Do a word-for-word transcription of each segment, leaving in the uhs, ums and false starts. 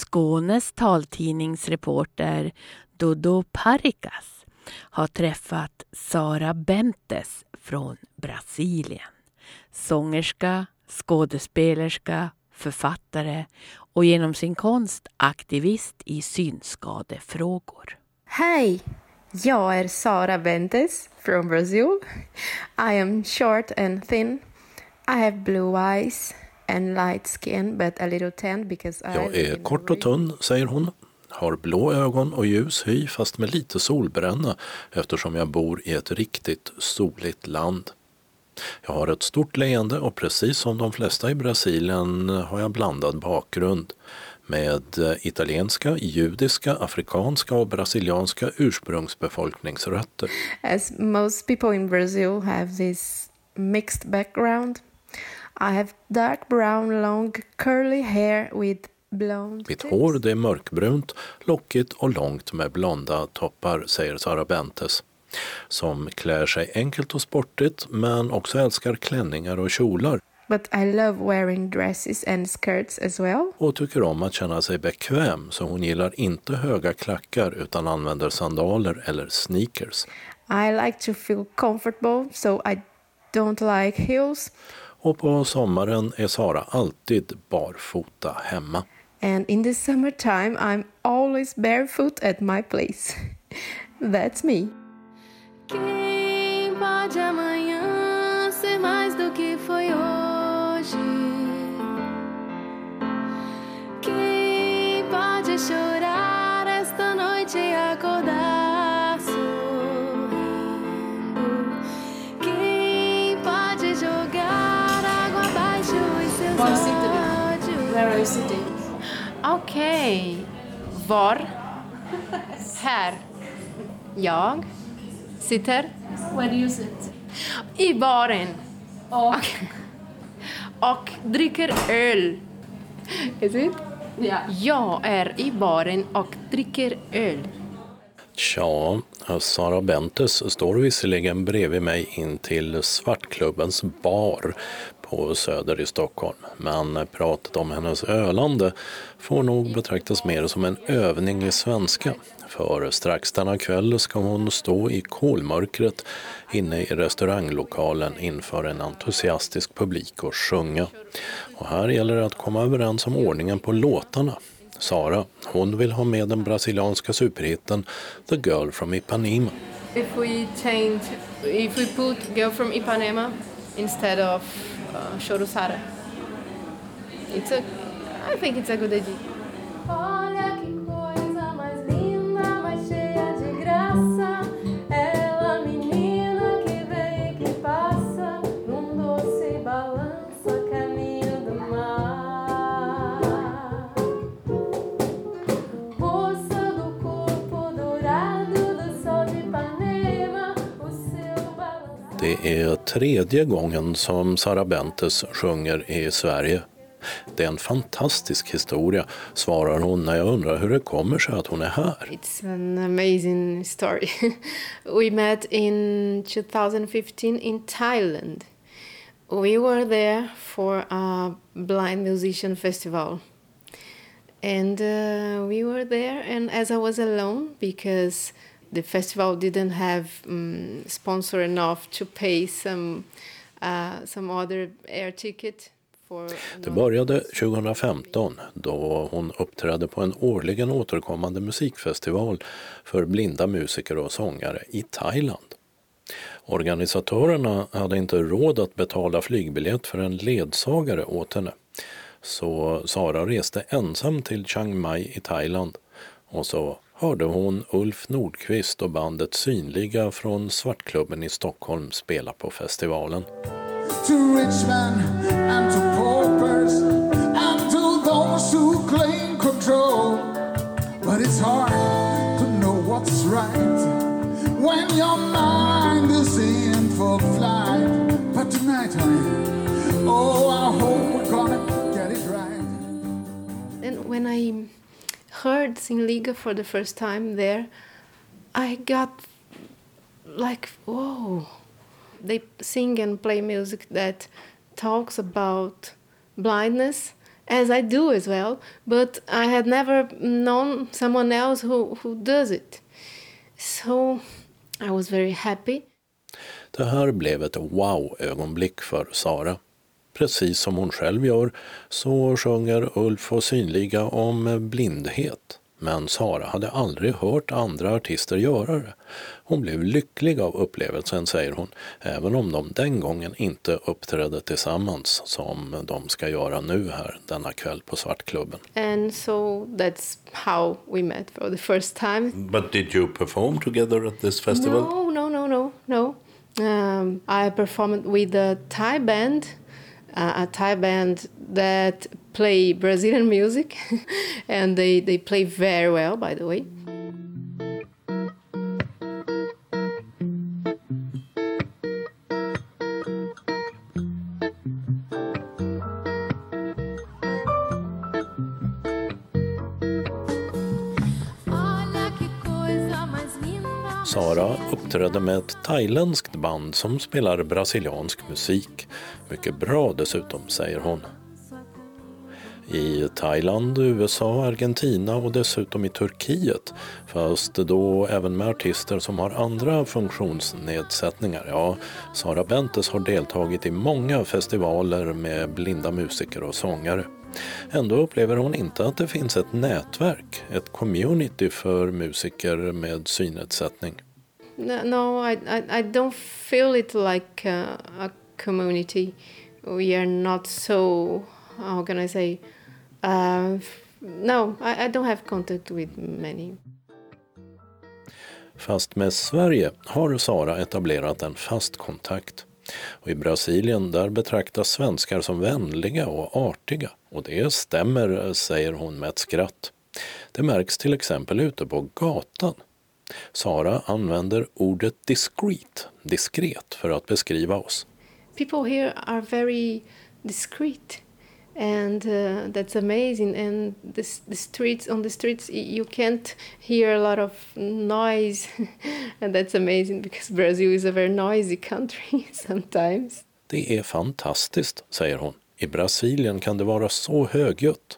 Skånes taltidningsreporter Dodo Parikas har träffat Sara Bentes från Brasilien. Sångerska, skådespelerska, författare och genom sin konst aktivist i synskadefrågor. Hej, jag är Sara Bentes från Brazil. I am short and thin. I have blue eyes and light skin but a little tan because I Jag är kort och tunn, säger hon. Har blå ögon och ljus hy fast med lite solbränna eftersom jag bor i ett riktigt soligt land. Jag har ett stort leende och precis som de flesta i Brasilien har jag blandad bakgrund med italienska, judiska, afrikanska och brasilianska ursprungsbefolkningsrötter. As most people in Brazil have this mixed background. I have dark brown long curly hair with blonde. Mitt hår det är mörkbrunt, lockigt och långt med blonda toppar, säger Sara Bentes, som klär sig enkelt och sportigt men också älskar klänningar och kjolar. But I love wearing dresses and skirts as well. Och tycker om att känna sig bekväm, så hon gillar inte höga klackar utan använder sandaler eller sneakers. I like to feel comfortable, so I don't like heels. Och på sommaren är Sara alltid barfota hemma. And in the summertime I'm always barefoot at my place. That's me. Quem pode amanhã ser mais do que foi hoje? Quem pode chorar esta noite e acordar sorrindo? Quem pode jogar água abaixo os seus olhos? Where are you sitting? Okej. Var? Här. Jag sitter Where do you sit? i baren Oh, och dricker öl. Is it? yeah. Jag är i baren och dricker öl. Tja, Sara Bentes står visserligen bredvid mig in till Svartklubbens bar på Söder i Stockholm. Men pratet om hennes ölande får nog betraktas mer som en övning i svenska. För strax denna kväll ska hon stå i kolmörkret inne i restauranglokalen inför en entusiastisk publik och sjunga. Och här gäller det att komma överens om ordningen på låtarna. Sara, hon vill ha med den brasilianska superhitten The Girl from Ipanema. If we change, if we put Girl from Ipanema instead of uh, Choro Sara, it's a, I think it's a good idea. Olha que coisa mais linda, mais cheia de graça. Ela menina que vem e que passa num doce balanço a caminho do mar. Moça do corpo dourado do sol de Ipanema, o seu balanço. Det är tredje gången som Sara Bentes sjunger i Sverige. Det är en fantastisk historia, svarar hon när jag undrar hur det kommer sig att hon är här. It's an amazing story. We met in twenty fifteen in Thailand. We were there for a blind musician festival. And uh, we were there, and as I was alone, because the festival didn't have um, sponsor enough to pay some, uh, some other air ticket. Det började tjugo femton då hon uppträdde på en årligen återkommande musikfestival för blinda musiker och sångare i Thailand. Organisatörerna hade inte råd att betala flygbiljett för en ledsagare åt henne. Så Sara reste ensam till Chiang Mai i Thailand och så hörde hon Ulf Nordqvist och bandet Synliga från Svartklubben i Stockholm spela på festivalen. To rich men and to paupers and to those who claim control. But it's hard to know what's right when your mind is in full flight. But tonight, honey, oh, I hope we're gonna get it right. And when I heard Synliga for the first time there, I got like, whoa. They sing and play music that talks about blindness as I do as well, but I had never known someone else who, who does it. So I was very happy. Det här blev ett wow-ögonblick för Sara. Precis som hon själv gör så sjunger Ulf och Synliga om blindhet. Men Sara hade aldrig hört andra artister göra det. Hon blev lycklig av upplevelsen, säger hon, även om de den gången inte uppträdde tillsammans som de ska göra nu här denna kväll på Svartklubben. And so that's how we met for the first time. But did you perform together at this festival? No, no, no, no, no. Um, I performed with a Thai band, uh, a Thai band that play Brazilian music, and they, they play very well, by the way. Sara uppträdde med ett thailändskt band som spelar brasiliansk musik. Mycket bra dessutom, säger hon. I Thailand, U S A, Argentina och dessutom i Turkiet, fast då även med artister som har andra funktionsnedsättningar. Ja, Sara Bentes har deltagit i många festivaler med blinda musiker och sångare. Ändå upplever hon inte att det finns ett nätverk, ett community för musiker med synnedsättning. No, no I, I, I don't feel it like a, a community. We are not so, how can I say, uh, no, I, I don't have contact with many. Fast med Sverige har Sara etablerat en fast kontakt. Och i Brasilien där betraktas svenskar som vänliga och artiga. Och det stämmer, säger hon med ett skratt. Det märks till exempel ute på gatan. Sara använder ordet discreet, diskret, för att beskriva oss. People here are very discreet, and uh, that's amazing. And the, the streets, on the streets, you can't hear a lot of noise, and that's amazing because Brazil is a very noisy country sometimes. Det är fantastiskt, säger hon. I Brasilien kan det vara så högljutt.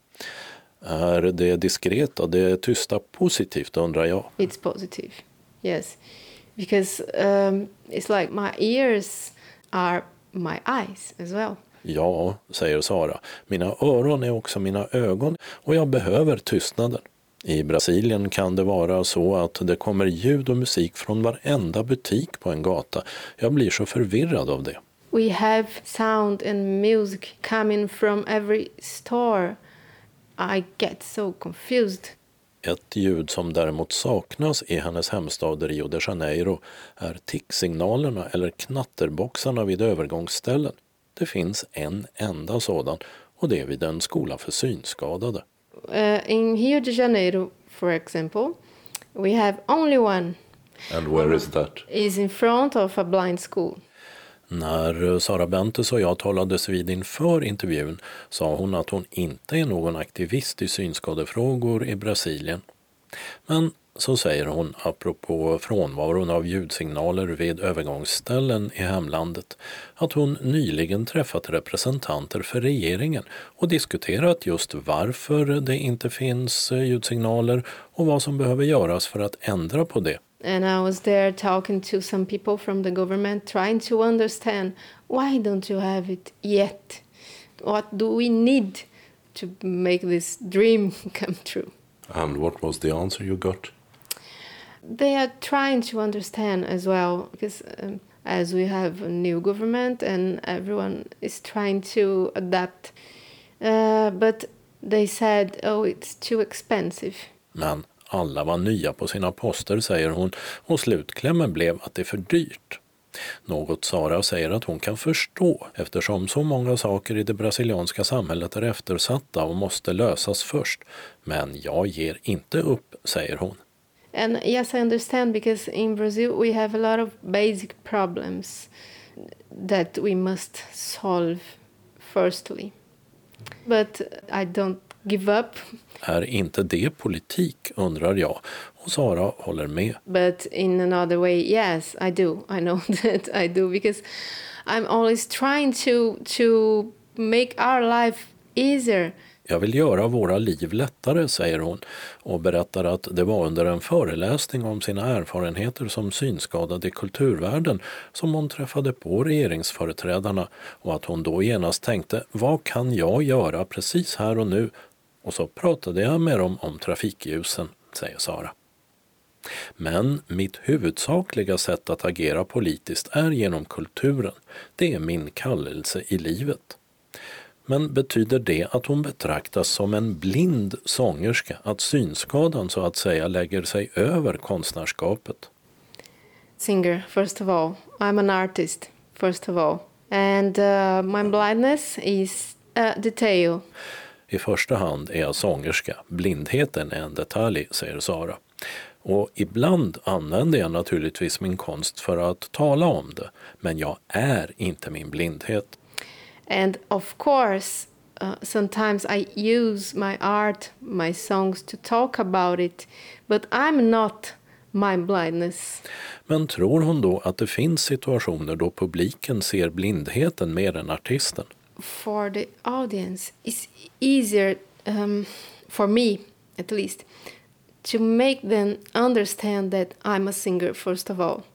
Är det diskreta, det tysta positivt, undrar jag? It's positive, yes. Because um, it's like my ears are my eyes as well. Ja, säger Sara. Mina öron är också mina ögon och jag behöver tystnaden. I Brasilien kan det vara så att det kommer ljud och musik från varenda butik på en gata. Jag blir så förvirrad av det. We have sound and music coming from every store. I get so confused. Ett ljud som däremot saknas i hennes hemstad Rio de Janeiro är ticksignalerna eller knatterboxarna vid övergångsställen. Det finns en enda sådan och det är vid en skola för synskadade. Uh, in Rio de Janeiro, for example, we have only one. And where is that? Is in front of a blind school. När Sara Bentes och jag talades vid inför intervjun sa hon att hon inte är någon aktivist i synskadefrågor i Brasilien. Men så säger hon, apropå frånvaron av ljudsignaler vid övergångsställen i hemlandet, att hon nyligen träffat representanter för regeringen och diskuterat just varför det inte finns ljudsignaler och vad som behöver göras för att ändra på det. And I was there talking to some people from the government, trying to understand why don't you have it yet? What do we need to make this dream come true? And what was the answer you got? They are trying to understand as well, because um, as we have a new government and everyone is trying to adapt. Uh, but they said, oh, it's too expensive. Men alla var nya på sina poster, säger hon, och slutklämmen blev att det är för dyrt. Något Sara säger att hon kan förstå eftersom så många saker i det brasilianska samhället är eftersatta och måste lösas först. Men jag ger inte upp, säger hon. And yes, I understand, because in Brazil we have a lot of basic problems that we must solve firstly. But I don't give up. Är inte det politik, undrar jag, och Sara håller med. But in another way, yes, I do. I know that I do, because I'm always trying to to make our life easier. Jag vill göra våra liv lättare, säger hon och berättar att det var under en föreläsning om sina erfarenheter som synskadad i kulturvärlden som hon träffade på regeringsföreträdarna och att hon då genast tänkte, vad kan jag göra precis här och nu? Och så pratade jag med dem om trafikljusen, säger Sara. Men mitt huvudsakliga sätt att agera politiskt är genom kulturen. Det är min kallelse i livet. Men betyder det att hon betraktas som en blind sångerska, att synskadan så att säga lägger sig över konstnärskapet? Singer, first of all. I'm an artist, first of all. And uh, my blindness is a detail. I första hand är jag sångerska. Blindheten är en detalj, säger Sara. Och ibland använder jag naturligtvis min konst för att tala om det. Men jag är inte min blindhet. And of course, uh, sometimes I use my art, my songs to talk about it. But I'm not my blindness. Men tror hon då att det finns situationer då publiken ser blindheten mer än artisten? For the audience, it's easier, um, for me at least, to make them understand that I'm a singer, first of all.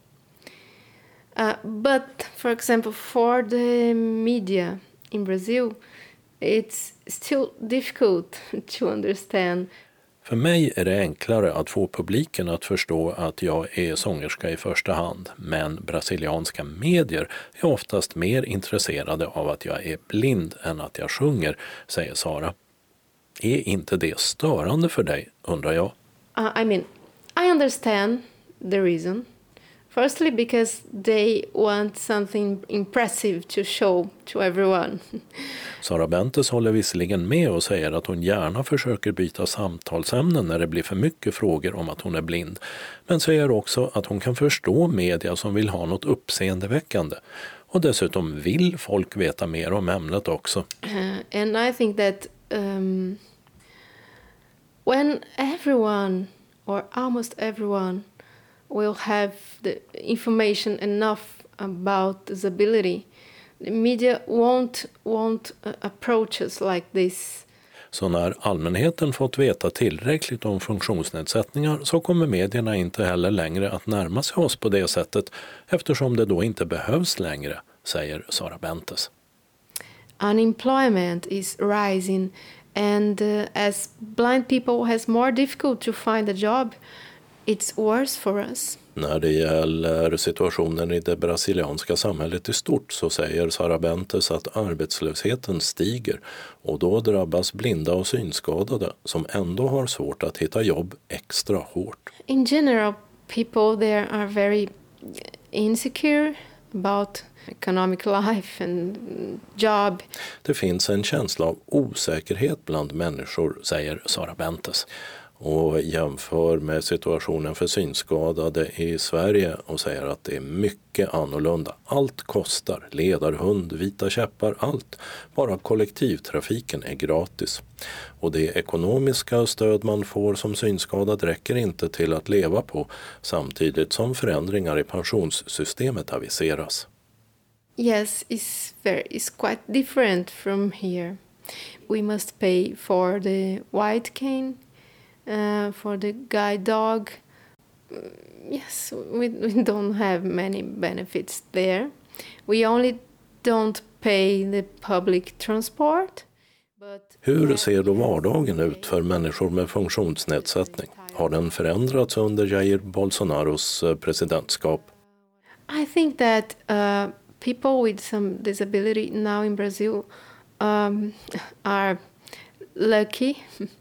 Uh, but, for example, for the media in Brazil, it's still difficult to understand. För mig är det enklare att få publiken att förstå att jag är sångerska i första hand, men brasilianska medier är oftast mer intresserade av att jag är blind än att jag sjunger, säger Sara. Är inte det störande för dig, undrar jag? Uh, I mean, I understand the reason. Firstly, because they want something impressive to show to everyone. Sara Bentes håller visserligen med och säger att hon gärna försöker byta samtalsämnen när det blir för mycket frågor om att hon är blind. Men säger också att hon kan förstå media som vill ha något uppseendeväckande. Och dessutom vill folk veta mer om ämnet också. Uh, and I think that um, when everyone, or almost everyone, will have the information enough about disability, the media won't, won't uh, approach us like this. Så när allmänheten fått veta tillräckligt om funktionsnedsättningar så kommer medierna inte heller längre att närma sig oss på det sättet eftersom det då inte behövs längre, säger Sara Bentes. Unemployment is rising and uh, as blind people has more difficult to find a job, it's worse for us. När det gäller situationen i det brasilianska samhället i stort så säger Sara Bentes att arbetslösheten stiger och då drabbas blinda och synskadade som ändå har svårt att hitta jobb extra hårt. In general, people there are very insecure about economic life and job. Det finns en känsla av osäkerhet bland människor, säger Sara Bentes. Och jämför med situationen för synskadade i Sverige och säger att det är mycket annorlunda. Allt kostar, ledarhund, vita käppar, allt. Bara kollektivtrafiken är gratis. Och det ekonomiska stöd man får som synskadad räcker inte till att leva på samtidigt som förändringar i pensionssystemet aviseras. Yes, it's very, it's quite different from here. We must pay for the white cane. Uh, for the guide dog, uh, yes, we, we don't have many benefits there. We only don't pay the public transport. But Hur ser då vardagen ut för människor med funktionsnedsättning? Har den förändrats under Jair Bolsonaros presidentskap? I think that uh, people with some disability now in Brazil um, are lucky.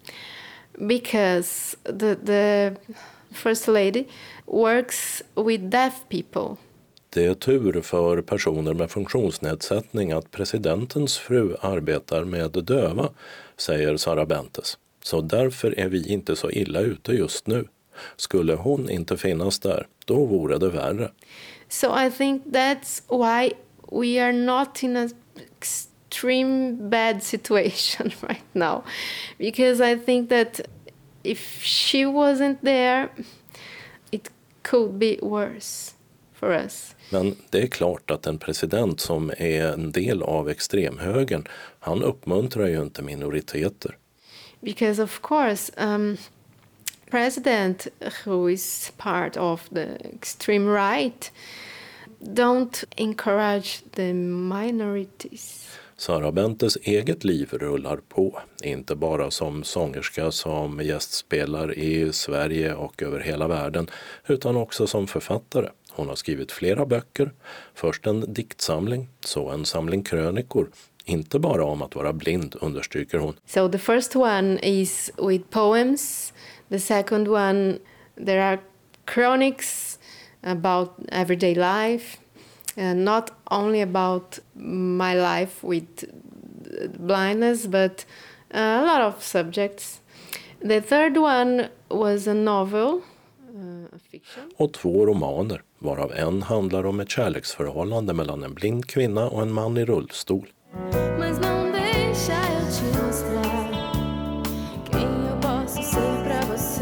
Because the, the first lady works with deaf people. Det är tur för personer med funktionsnedsättning att presidentens fru arbetar med döva, säger Sara Bentes. Så därför är vi inte så illa ute just nu. Skulle hon inte finnas där, då vore det värre. So I think that's why we are not in a extreme bad situation right now, because I think that if she wasn't there, it could be worse for us. Men det är klart att en president som är en del av extremhögern, han uppmuntrar ju inte minoriteter. Because of course, um, president who is part of the extreme right don't encourage the minorities. Sara Bentes eget liv rullar på, inte bara som sångerska som gästspelar i Sverige och över hela världen, utan också som författare. Hon har skrivit flera böcker, först en diktsamling, så en samling krönikor. Inte bara om att vara blind, understryker hon. So the first one is with poems. The second one, there are chroniques about everyday life. Uh, not only about my life with blindness, but a lot of subjects. The third one was a novel, uh, a fiction. Och två romaner, varav en handlar om ett kärleksförhållande mellan en blind kvinna och en man i rullstol. Mas não deixa eu te mostrar quem eu posso ser pra você.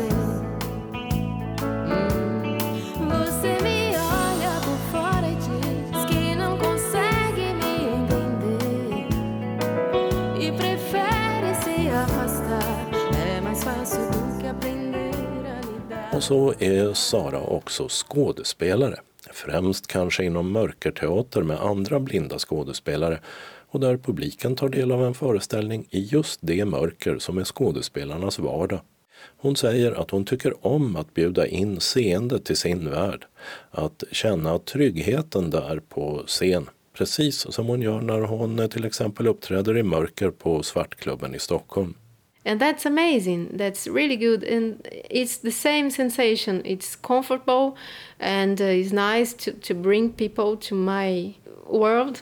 Hum. Você me olha por fora e diz que não consegue me entender e prefere se afastar. É mais fácil do que aprender a lidar. Och så är Sara också skådespelare. Främst kanske inom mörkerteater med andra blinda skådespelare, och där publiken tar del av en föreställning i just det mörker som är skådespelarnas vardag. Hon säger att hon tycker om att bjuda in seende till sin värld, att känna tryggheten där på scen, precis som hon gör när hon till exempel uppträder i mörker på Svartklubben i Stockholm. And that's amazing. That's really good. And it's the same sensation. It's comfortable and uh, it's nice to, to bring people to my world.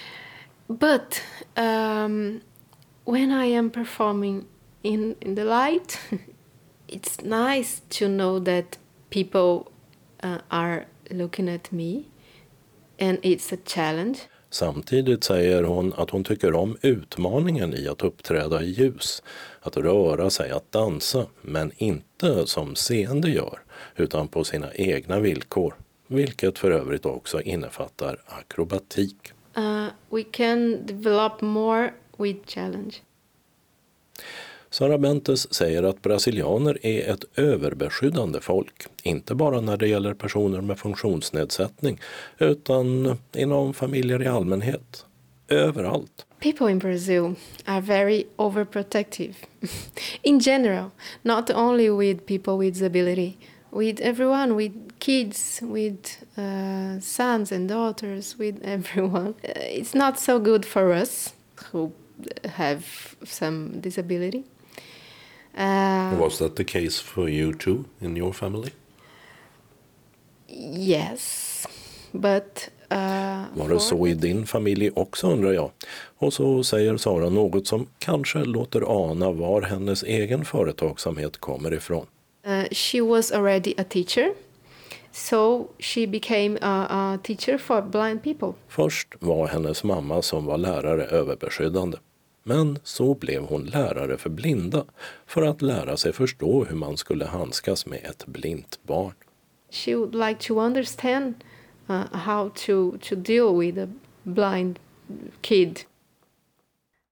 But um, when I am performing in, in the light, it's nice to know that people uh, are looking at me and it's a challenge. Samtidigt säger hon att hon tycker om utmaningen i att uppträda i ljus, att röra sig, att dansa, men inte som seende gör, utan på sina egna villkor, vilket för övrigt också innefattar akrobatik. Uh, we can develop more with challenge. Sara Bentes säger att brasilianer är ett överbeskyddande folk, inte bara när det gäller personer med funktionsnedsättning, utan inom familjer i allmänhet. Överallt. People in Brazil are very overprotective. In general, not only with people with disability, with everyone, with kids, with uh, sons and daughters, with everyone. Uh, it's not so good for us who have some disability. Uh, Was that the case for you too, in your family? Yes, but... Uh, Var det så i din familj också, undrar jag? Och så säger Sara något som kanske låter ana var hennes egen företagsamhet kommer ifrån. Uh, she was already a teacher, so she became a, a teacher for blind people. Först var hennes mamma som var lärare överbeskyddande. Men så blev hon lärare för blinda för att lära sig förstå hur man skulle handskas med ett blint barn. She would like to understand uh, how to, to deal with a blind kid.